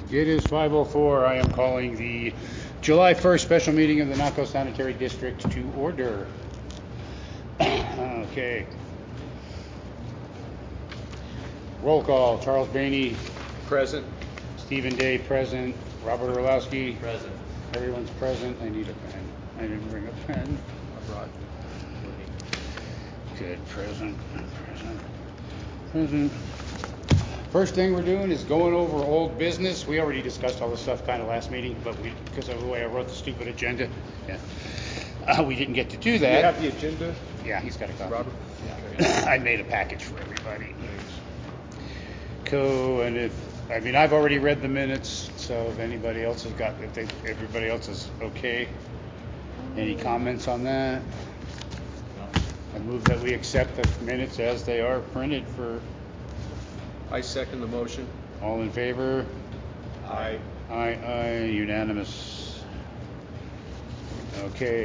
It is 5:04. I am calling the July 1st special meeting of the Naco Sanitary District to order. Okay. Roll call. Charles Bainey. Present. Stephen Day present. Robert Orlowski. Present. Everyone's present. I need a pen. I didn't bring a pen. I brought. Good. Present. First thing we're doing is going over old business. We already discussed all this stuff kind of last meeting, but because of the way I wrote the stupid agenda, we didn't get to do that. You have the agenda? Yeah, he's got a copy. Robert? Yeah. I made a package for everybody. Cool. And I've already read the minutes, so if anybody else has got, everybody else is okay. Any comments on that? No. I move that we accept the minutes as they are printed for. I second the motion. All in favor? Aye. Aye, unanimous. Okay,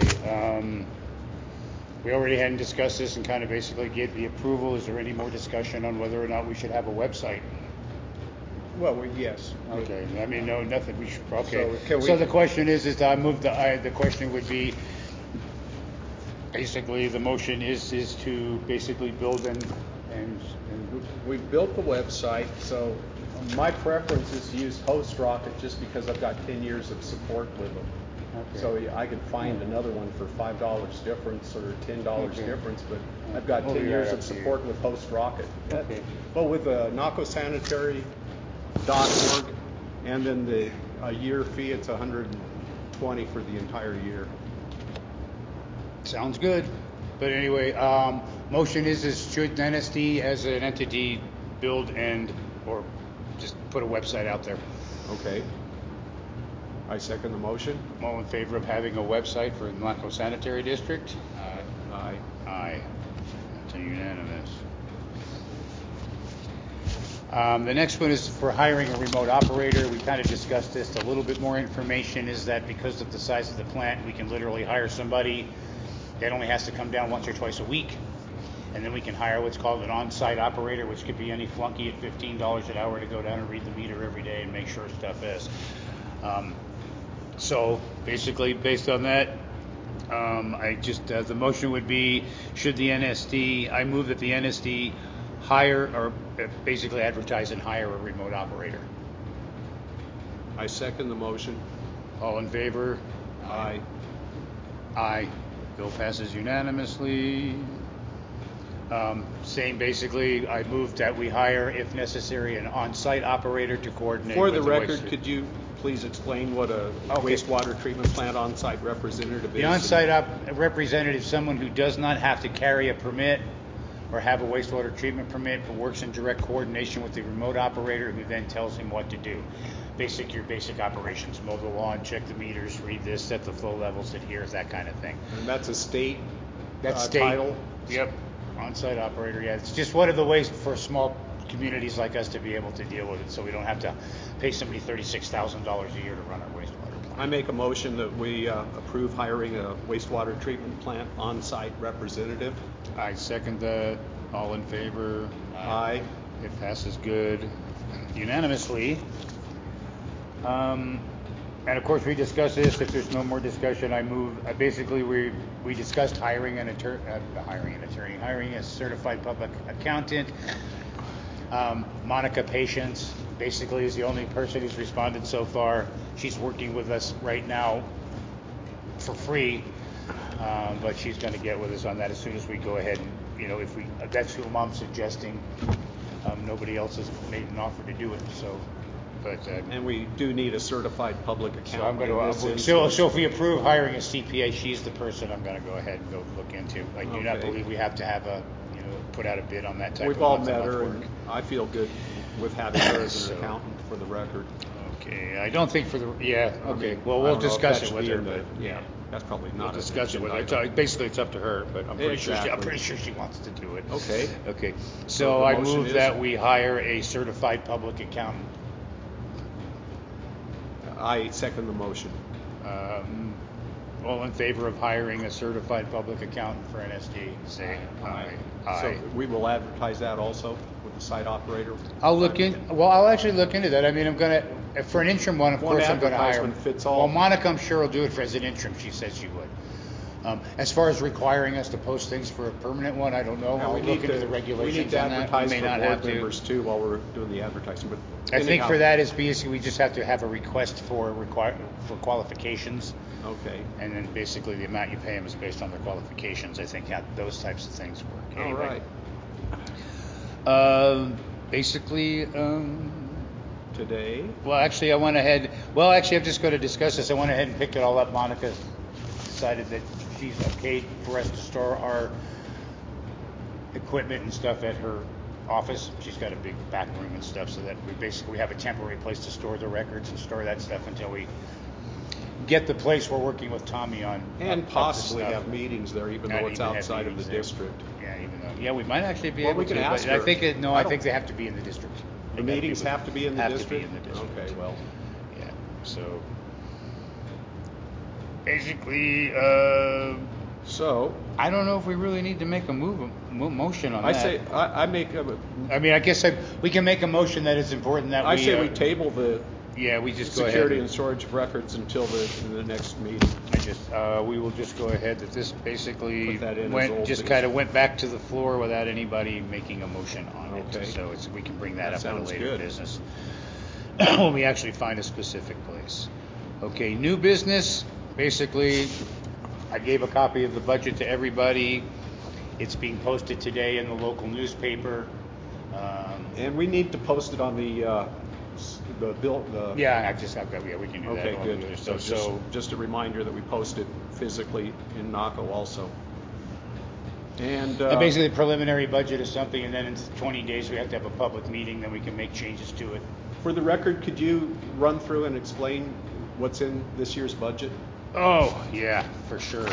we already hadn't discussed this and kind of basically gave the approval. Is there any more discussion on whether or not we should have a website? Well, yes. Okay, no, nothing. We should. Okay. So the question is I moved the question would be basically the motion is to basically build and we built the website, so my preference is to use HostRocket just because I've got 10 years of support with them. Okay. So I could find another one for $5 difference or $10 difference, but I've got 10 years of support with HostRocket. Okay. Well, with NacoSanitary.org, and then a year fee, it's $120 for the entire year. Sounds good. But anyway, motion is should NSD as an entity build or just put a website out there? Okay. I second the motion. All in favor of having a website for the Naco Sanitary District? Aye. Aye. That's a unanimous. The next one is for hiring a remote operator. We kind of discussed this. A little bit more information is that because of the size of the plant, we can literally hire somebody that only has to come down once or twice a week. And then we can hire what's called an on-site operator, which could be any flunky at $15 an hour to go down and read the meter every day and make sure stuff is. So basically, based on that, the motion would be, should the NSD, I move that the NSD hire or basically advertise and hire a remote operator. I second the motion. All in favor? Aye. Aye. Bill passes unanimously. Same basically, I move that we hire, if necessary, an on-site operator to coordinate. For the record, could you please explain what a wastewater treatment plant on-site representative is? The on-site representative is someone who does not have to carry a permit or have a wastewater treatment permit, but works in direct coordination with the remote operator who then tells him what to do. Your basic operations, mow the lawn, check the meters, read this, set the flow levels, adhere, that kind of thing. And that's a state title? Yep. On-site operator, yeah. It's just one of the ways for small communities like us to be able to deal with it, so we don't have to pay somebody $36,000 a year to run our wastewater plant. I make a motion that we approve hiring a wastewater treatment plant on-site representative. I second that. All in favor? Aye. It passes good unanimously. And of course we discussed this. If there's no more discussion, I move. Basically, we discussed hiring a certified public accountant. Monica Patience basically is the only person who's responded so far. She's working with us right now for free, but she's going to get with us on that as soon as we go ahead and that's who I'm suggesting. Nobody else has made an offer to do it, so. But, and we do need a certified public accountant. So I'm going to. So if we approve hiring a CPA, she's the person I'm going to go ahead and go look into. I do not believe we have to have put out a bid on that type of. We've all met her, and I feel good with having her as an accountant for the record. Okay, I don't think for the. Yeah. Okay. Well, we'll discuss it with her. But that's probably not. We'll discuss it with her. Basically, it's up to her, but I'm pretty sure she wants to do it. Okay. Okay. So I move that we hire a certified public accountant. I second the motion. All in favor of hiring a certified public accountant for NSD, say aye. Aye. So we will advertise that also with the site operator? I'll actually look into that. For an interim one, of One course, I'm going to hire. advertisement fits all. Well, Monica, I'm sure, will do it as an interim. She said she would. As far as requiring us to post things for a permanent one, I don't know. Yeah, I'll we look need into to the regulations we need to on that. advertise We may for not board have to. members too while we're doing the advertising. But I think anyhow. for that is basically we just have to have a request for qualifications, Okay. and then basically the amount you pay them is based on their qualifications. I think how those types of things work. All Anyway. right. Basically. Today. Well, actually, I went ahead. Well, actually, I'm just going to discuss this. I went ahead and picked it all up. Monica decided that she's okay for us to store our equipment and stuff at her office. She's got a big back room and stuff, so that we have a temporary place to store the records and store that stuff until we get the place we're working with Tommy on. And possibly have meetings there, even though it's outside of the district. Yeah, we might actually be able we can to. Ask but her. I think they have to be in the district. The meetings have to be in the district? To be in the district. Okay, well. Yeah, so basically, so I don't know if we really need to make a motion on that. I make a. I mean, I guess we can make a motion that it's important that I say we table the. Yeah, we just security go ahead and storage of records until the next meeting. We will just go ahead that this basically kind of went back to the floor without anybody making a motion on it. Okay. So we can bring that up at a later good. business when we actually find a specific place. Okay, new business. Basically, I gave a copy of the budget to everybody. It's being posted today in the local newspaper. And we need to post it on the bill. Yeah, we can do that. Okay, good. So just a reminder that we post it physically in NACO also. And basically, the preliminary budget is something, and then in 20 days we have to have a public meeting, then we can make changes to it. For the record, could you run through and explain what's in this year's budget? Oh, yeah, for sure.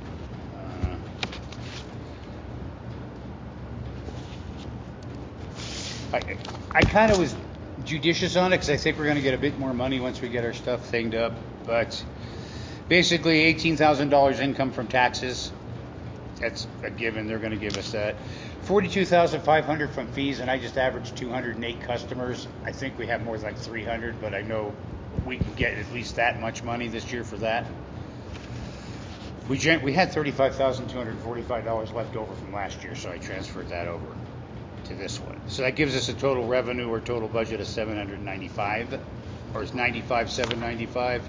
I kind of was judicious on it because I think we're going to get a bit more money once we get our stuff thinged up. But basically, $18,000 income from taxes. That's a given. They're going to give us that. $42,500 from fees, and I just averaged 208 customers. I think we have more like 300, but I know we can get at least that much money this year for that. We had $35,245 left over from last year, so I transferred that over to this one. So that gives us a total revenue or total budget of $795, or it's $95,795.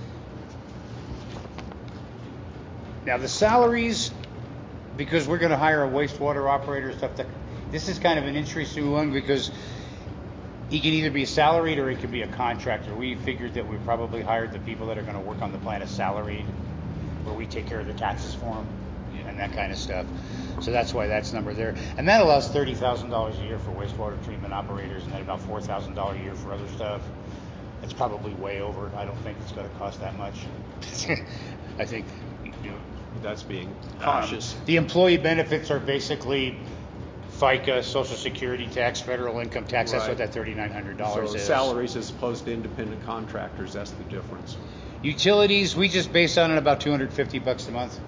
Now the salaries, because we're going to hire a wastewater operator, stuff that this is kind of an interesting one because he can either be salaried or he can be a contractor. We figured that we probably hired the people that are going to work on the plant as salaried, where we take care of the taxes for them and that kind of stuff. So that's why that's number there. And that allows $30,000 a year for wastewater treatment operators, and then about $4,000 a year for other stuff. It's probably way over. I don't think it's going to cost that much. I think that's being cautious. The employee benefits are basically FICA, Social Security tax, federal income tax. That's what that $3,900 is. Salaries as opposed to independent contractors, that's the difference. Utilities, we just base on it about $250 a month.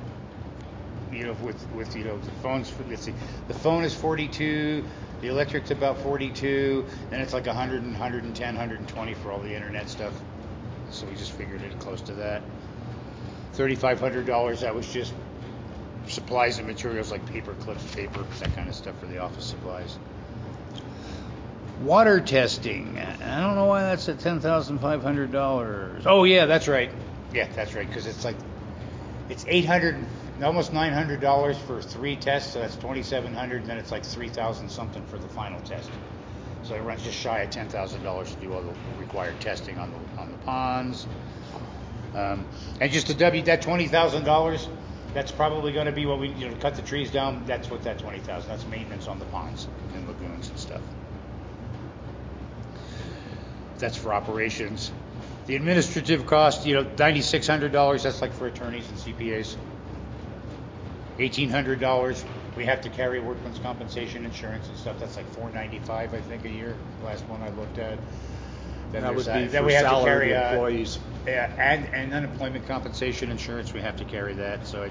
With the phones. Let's see, the phone is 42, the electric's about 42, then it's like 100, 110, 120 for all the internet stuff. So we just figured it close to that. $3,500. That was just supplies and materials like paper clips, paper, that kind of stuff for the office supplies. Water testing. I don't know why that's at $10,500. Oh yeah, that's right. Yeah, that's right. Because it's $800, almost $900 for 3 tests. So that's $2,700. And then it's like $3,000 something for the final test. So it runs just shy of $10,000 to do all the required testing on the ponds. And just to that $20,000. That's probably going to be what we cut the trees down. That's what that $20,000. That's maintenance on the ponds and lagoons and stuff. That's for operations. The administrative cost, $9,600. That's like for attorneys and CPAs. $1,800. We have to carry workman's compensation insurance and stuff. That's like $495, I think, a year. Last one I looked at. Then that would be then for we have salaried to carry employees. And unemployment compensation insurance. We have to carry that. So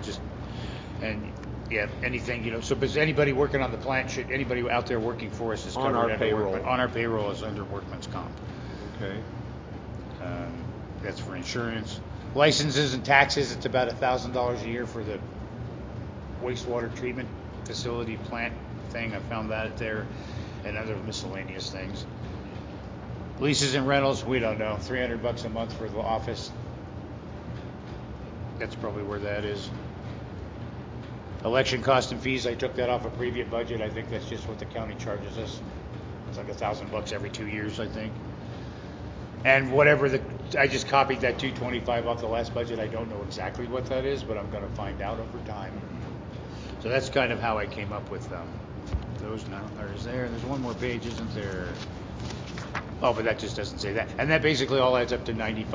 anything, so but anybody working on the plant anybody out there working for us is covered on our payroll. On our payroll is under workman's comp. Okay. That's for insurance. Licenses and taxes, it's about $1,000 a year for the wastewater treatment facility plant thing. I found that there, and other miscellaneous things. Leases and rentals, we don't know. $300 a month for the office. That's probably where that is. Election cost and fees, I took that off a previous budget. I think that's just what the county charges us. It's like $1,000 every 2 years, I think. And whatever I just copied that 225 off the last budget. I don't know exactly what that is, but I'm going to find out over time. So that's kind of how I came up with those numbers there. There's one more page, isn't there? Oh, but that just doesn't say that. And that basically all adds up to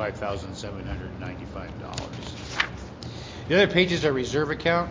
$95,795. The other page is our reserve account.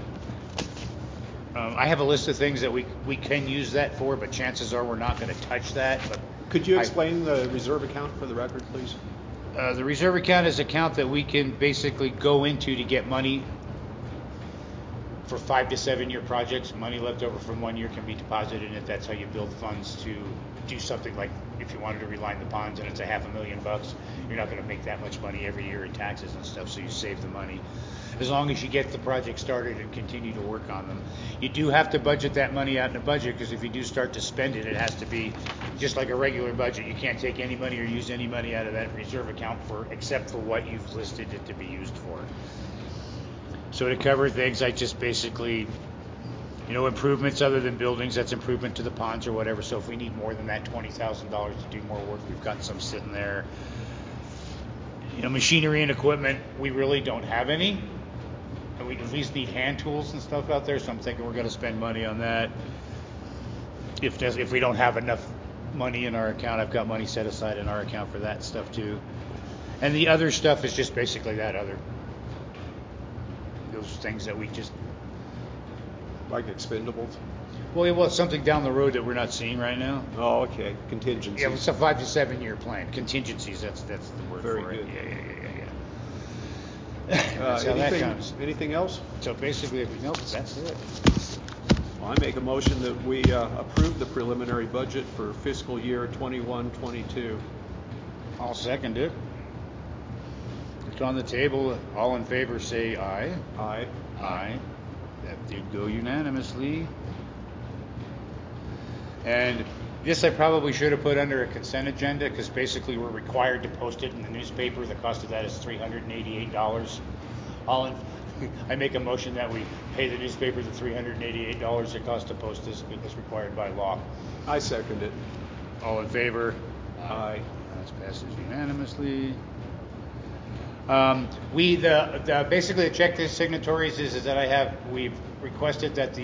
I have a list of things that we can use that for, but chances are we're not going to touch that. But could you explain the reserve account for the record, please? The reserve account is an account that we can basically go into to get money for 5 to 7 year projects. Money left over from 1 year can be deposited in it. That's how you build funds to do something like if you wanted to reline the ponds and it's $500,000, you're not going to make that much money every year in taxes and stuff, so you save the money. As long as you get the project started and continue to work on them. You do have to budget that money out in a budget, because if you do start to spend it, it has to be just like a regular budget. You can't take any money or use any money out of that reserve account except for what you've listed it to be used for. So to cover things, I just basically, improvements other than buildings, that's improvement to the ponds or whatever. So if we need more than that $20,000 to do more work, we've got some sitting there. Machinery and equipment, we really don't have any. And we at least need hand tools and stuff out there, so I'm thinking we're going to spend money on that. If we don't have enough money in our account, I've got money set aside in our account for that stuff too. And the other stuff is just basically those things that we just... Like expendables? Well, it's something down the road that we're not seeing right now. Oh, okay. Contingencies. Yeah, it's a 5 to 7 year plan. Contingencies, that's the word Very for it. good. Yeah. That's how that comes. Anything else? So basically, nope, that's it. Well, I make a motion that we approve the preliminary budget for fiscal year 21-22. I'll second it. It's on the table. All in favor say aye. Aye. Aye. That did go unanimously. And this I probably should have put under a consent agenda, because basically we're required to post it in the newspaper. The cost of that is $388. I make a motion that we pay the newspaper the $388 it costs to post this, as required by law. I second it. All in favor? Aye. That passes unanimously. Basically the checklist signatories is that we've requested that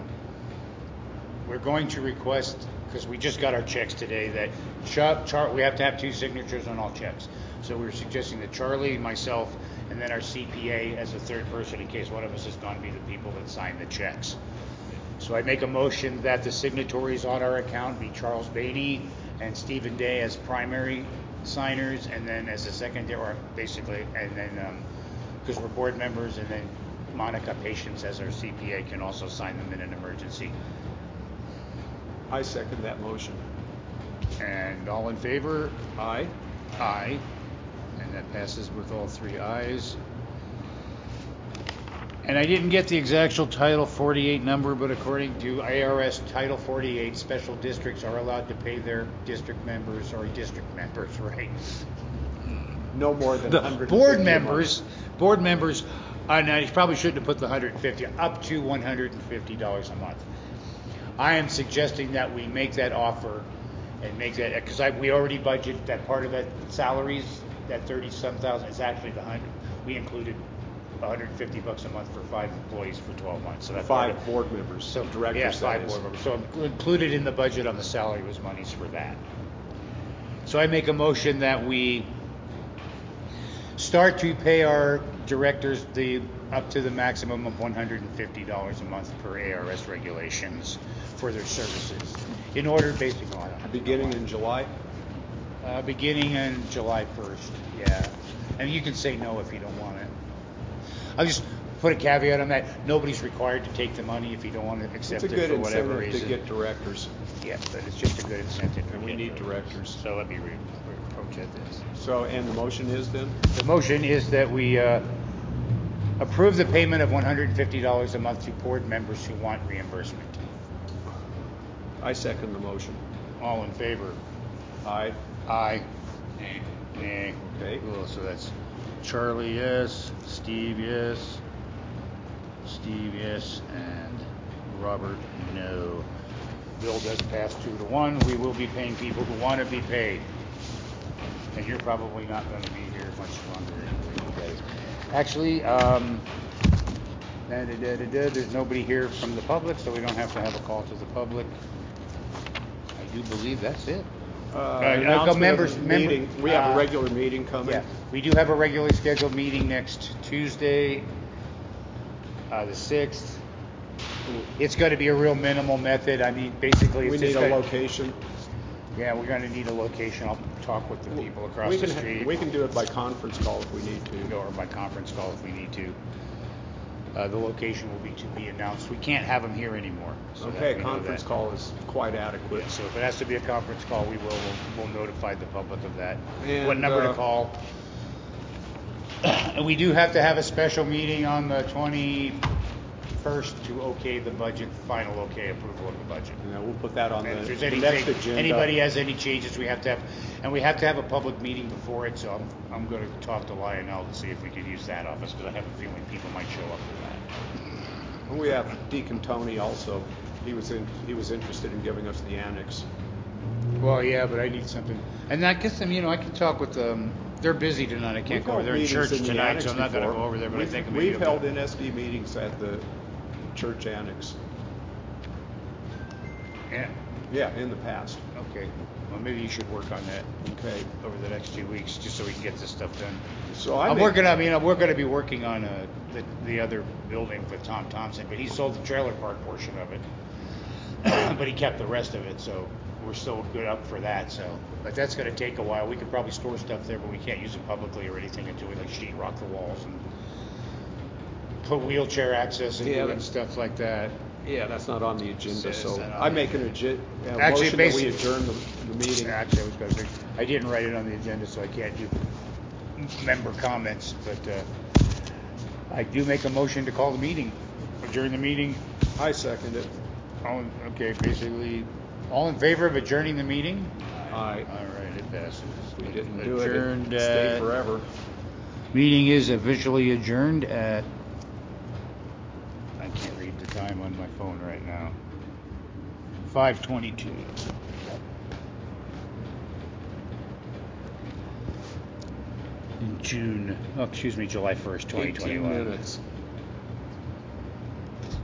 we're going to request, because we just got our checks today, that we have to have 2 signatures on all checks. So we're suggesting that Charlie, myself, and then our CPA as a third person, in case one of us is going to be the people that sign the checks. So I make a motion that the signatories on our account be Charles Bainey and Stephen Day as primary signers, and then as a secondary, or basically, and then because we're board members, and then Monica Patience as our CPA can also sign them in an emergency. I second that motion. And all in favor? Aye. Aye. And that passes with all 3 ayes. And I didn't get the exact Title 48 number, but according to ARS Title 48, special districts are allowed to pay their district members, right? No more than 150. Board members, and I probably shouldn't have put the 150, up to $150 a month. I am suggesting that we make that offer and make that, because we already budget that part of that salaries, that 30-some thousand. It's actually the 100. We included $150 a month for 5 employees for 12 months. So that's 5 board members. So directors. Yeah, 5 board members. So included in the budget on the salary was monies for that. So I make a motion that we start to pay our directors up to the maximum of $150 a month per ARS regulations for their services. In order, basically, beginning in July. Beginning in July 1st. Yeah, and you can say no if you don't want it. I'll just put a caveat on that. Nobody's required to take the money if you don't want to accept it for whatever reason. It's a good incentive to get directors. Yeah, but it's just a good incentive. And we need directors. So let me read. approach at this. So, and the motion is then? The motion is that we approve the payment of $150 a month to board members who want reimbursement. I second the motion. All in favor? Aye. Aye. Nay. Okay. Cool. So that's Charlie, yes. Steve, yes. Steve, yes. And Robert, no. Bill does pass 2-1. We will be paying people who want to be paid. And you're probably not going to be here much longer anyway, you guys. Actually, there's nobody here from the public, so we don't have to have a call to the public. I do believe that's it. Meeting. We have a regular meeting coming. Yeah, we do have a regularly scheduled meeting next Tuesday, the 6th. It's going to be a real minimal method. I mean, basically, we need a location. Yeah, we're going to need a location. I'll talk with the people across the street. We can do it by conference call if we need to. Or by conference call if we need to. The location will be to be announced. We can't have them here anymore. So okay, conference call is quite adequate. Yeah, so if it has to be a conference call, we'll notify the public of that. And, what number to call? And we do have to have a special meeting on the 21st to okay the budget, final okay approval of the budget. Yeah, we'll put that on and the if next agenda. Anybody has any changes, we have to have a public meeting before it. So I'm going to talk to Lionel to see if we can use that office because I have a feeling people might show up for that. We have Deacon Tony also. He was interested in giving us the annex. Well, yeah, but I need something. And I guess I can talk with them. They're busy tonight. I can't go over there in church tonight, so I'm not going to go over there. But I think we've held NSD meetings at the church annex. Yeah. Yeah, in the past. Okay. Well, maybe you should work on that. Okay. Over the next 2 weeks, just so we can get this stuff done. So we're going to be working on the other building with Tom Thompson, but he sold the trailer park portion of it, but he kept the rest of it. So we're still good up for that. So, but that's going to take a while. We could probably store stuff there, but we can't use it publicly or anything until we sheetrock the walls and put wheelchair access into it and stuff like that. Yeah, that's not on the agenda, so I make an motion that we adjourn the meeting. Actually, I didn't write it on the agenda, so I can't do member comments, but I do make a motion to call the meeting, adjourn the meeting. I second it. Basically, all in favor of adjourning the meeting? Aye. All right, it passes. We didn't do it. Stay forever. Meeting is officially adjourned at... I can't read the time on my phone right now. 5:22. In July 1st, 2021. 18 minutes.